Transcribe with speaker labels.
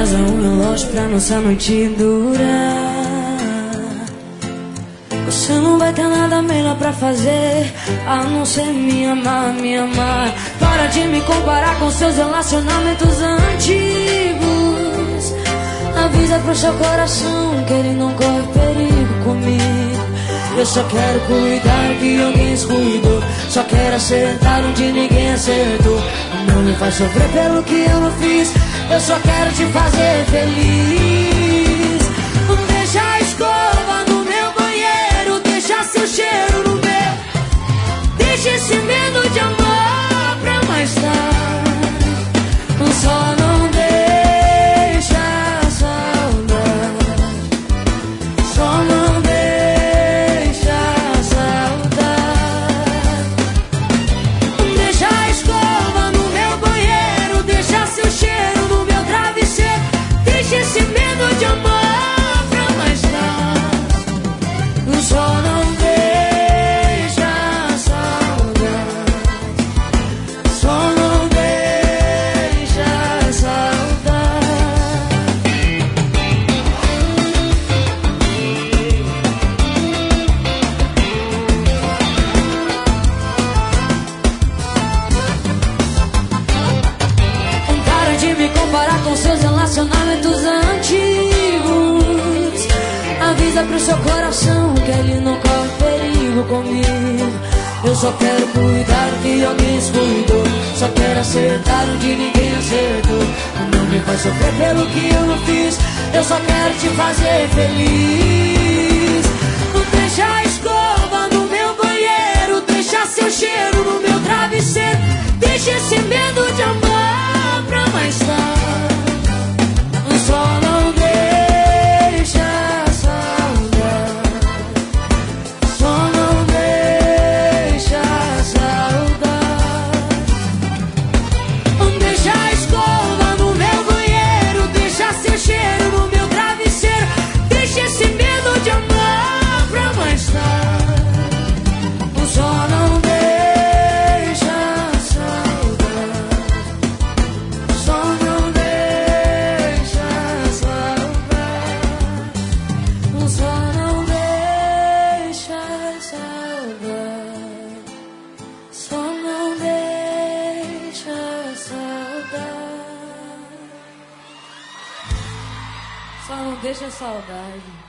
Speaker 1: casa um relógio pra nossa noite durar. Você não vai ter nada melhor pra fazer a não ser me amar, me amar. Para de me comparar com seus relacionamentos antigos. Avisa pro seu coração que ele não corre perigo comigo. Eu só quero cuidar que alguém cuidou. Só quero acertar onde ninguém acertou. Não me faz sofrer pelo que eu não fiz. Eu só quero te fazer feliz. Deixa a escova no meu banheiro, deixa seu cheiro no meu. Deixa esse medo de amar pra mais tarde. Só não deixa a saudade. Só não deixa a saudade. Deixa a escova no meu banheiro, deixa seu cheiro no meu travesseiro. Deixa esse medo de amar pra mais tarde. Só não deixa a saudade. Só não deixa a saudade. Para de me comparar com seus relacionamentos antigos. Avisa pro seu coração que ele não corre perigo comigo. Eu só quero cuidar que alguém cuidou. Só quero acertar onde ninguém acertou. Não me faz sofrer pelo que eu não fiz. Eu só quero te fazer feliz. Deixa a escova no meu banheiro, deixa seu cheiro no meu travesseiro. Deixa esse medo de amar pra mais tarde. Só não deixa a saudade. Só não deixa a saudade. Deixa a escova no meu banheiro, deixa seu cheiro no meu travesseiro. Deixa esse medo de amar pra mais tarde. Só não deixa a saudade. Só não deixa a saudade. Só não deixa a saudade. Só não deixa a saudade. Só não deixa a saudade.